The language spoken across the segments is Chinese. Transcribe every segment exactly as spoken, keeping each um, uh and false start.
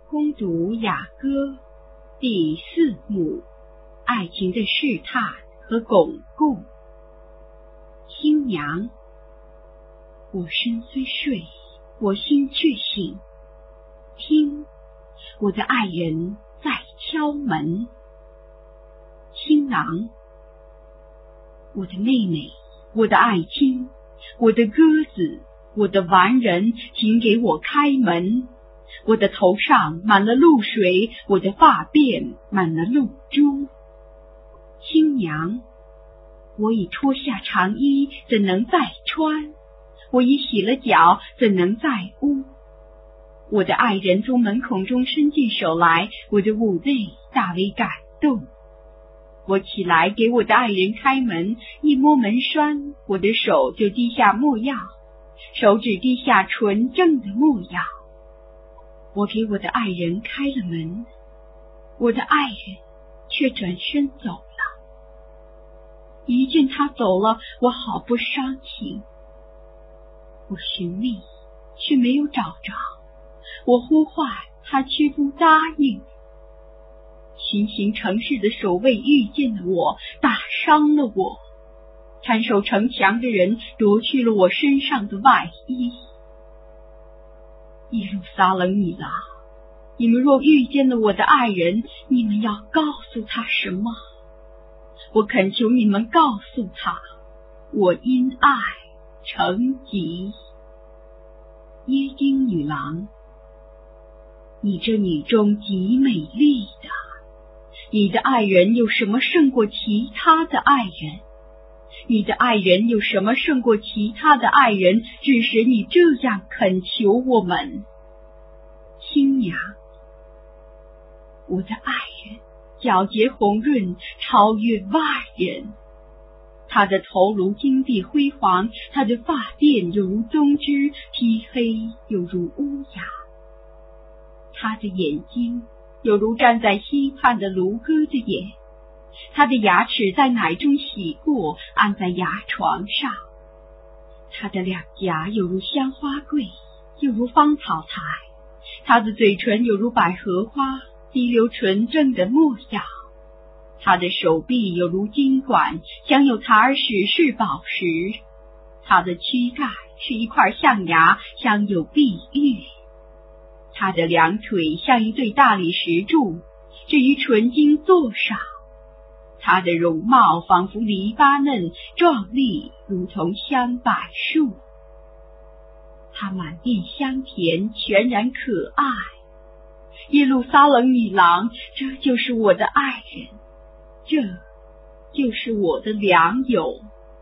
攻读雅歌第四幕，爱情的试探和巩固。新娘，我身虽睡，我心却醒。听，我的爱人在敲门。新郎，我的妹妹，我的爱卿，我的鸽子，我的完人，请给我开门。我的头上满了露水，我的发辫满了露珠。新娘，我已脱下长衣，怎能再穿？我已洗了脚，怎能再污？我的爱人从门孔中伸进手来，我的妩媚大为感动。我起来给我的爱人开门，一摸门栓，我的手就滴下没药，手指滴下纯正的没药。我给我的爱人开了门，我的爱人却转身走了。一见他走了，我好不伤情。我寻觅，却没有找着；我呼唤，他却不答应。巡行城市的守卫遇见了我，打伤了我；看守城墙的人夺去了我身上的外衣。耶路撒冷女郎，你们若遇见了我的爱人，你们要告诉他什么？我恳求你们告诉他，我因爱成疾。耶京女郎，你这女中极美丽的，你的爱人有什么胜过其他的爱人？你的爱人有什么胜过其他的爱人，致使你这样恳求我们？新娘，我的爱人皎洁红润，超越外人。他的头颅金碧辉煌，他的发辫有如棕枝，披黑有如乌鸦。他的眼睛有如站在溪畔的卢哥的眼，他的牙齿在奶中洗过，按在牙床上。他的两颊有如香花桂，又如芳草台。他的嘴唇有如百合花，滴流纯正的没药。他的手臂有如金管，镶有塔尔史氏宝石。他的躯干是一块象牙，镶有碧玉。他的两腿像一对大理石柱，置于纯金座上。他的容貌仿佛黎巴嫩，壮丽如同香柏树。他满面香甜，全然可爱。耶路撒冷女郎，这就是我的爱人，这就是我的良友。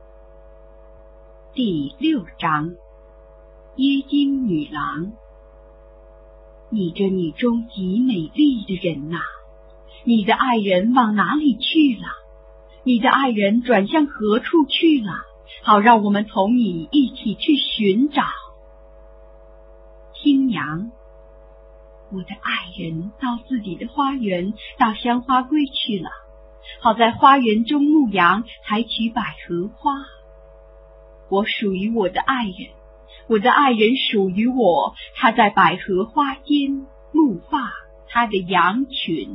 第六章，耶京女郎，你这女中极美丽的人哪、啊，你的爱人往哪里去了？你的爱人转向何处去了？好让我们同你一起去寻找。新娘，我的爱人到自己的花园，到香花归去了，好在花园中牧羊，采取百合花。我属于我的爱人，我的爱人属于我，他在百合花间牧放他的羊群。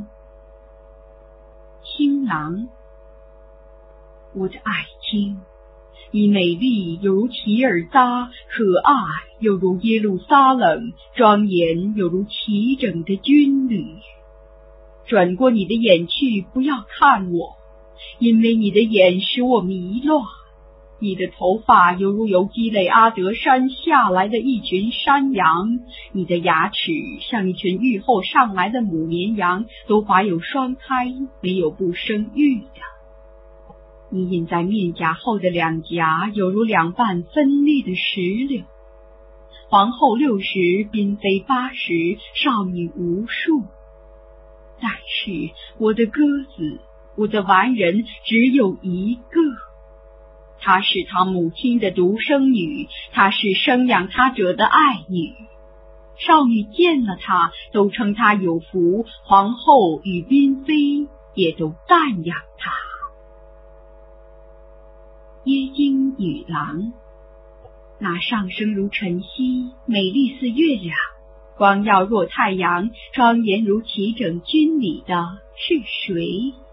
新郎，我的爱卿，你美丽有如齐尔扎，可爱有如耶路撒冷，庄严有如齐整的军旅。转过你的眼去，不要看我，因为你的眼使我迷乱。你的头发犹如由基累阿德山下来的一群山羊，你的牙齿像一群育后上来的母绵羊，都怀有双胎，没有不生育的。你印在面颊后的两颊有如两半分裂的石榴。皇后六十，嫔妃八十，少女无数。但是我的鸽子，我的完人只有一个。她是她母亲的独生女，她是生养她者的爱女。少女见了她，都称她有福，皇后与嫔妃也都赞扬她。耶京女郎，那上升如晨曦，美丽似月亮， 光耀若太阳，庄严如齐整军礼的是谁？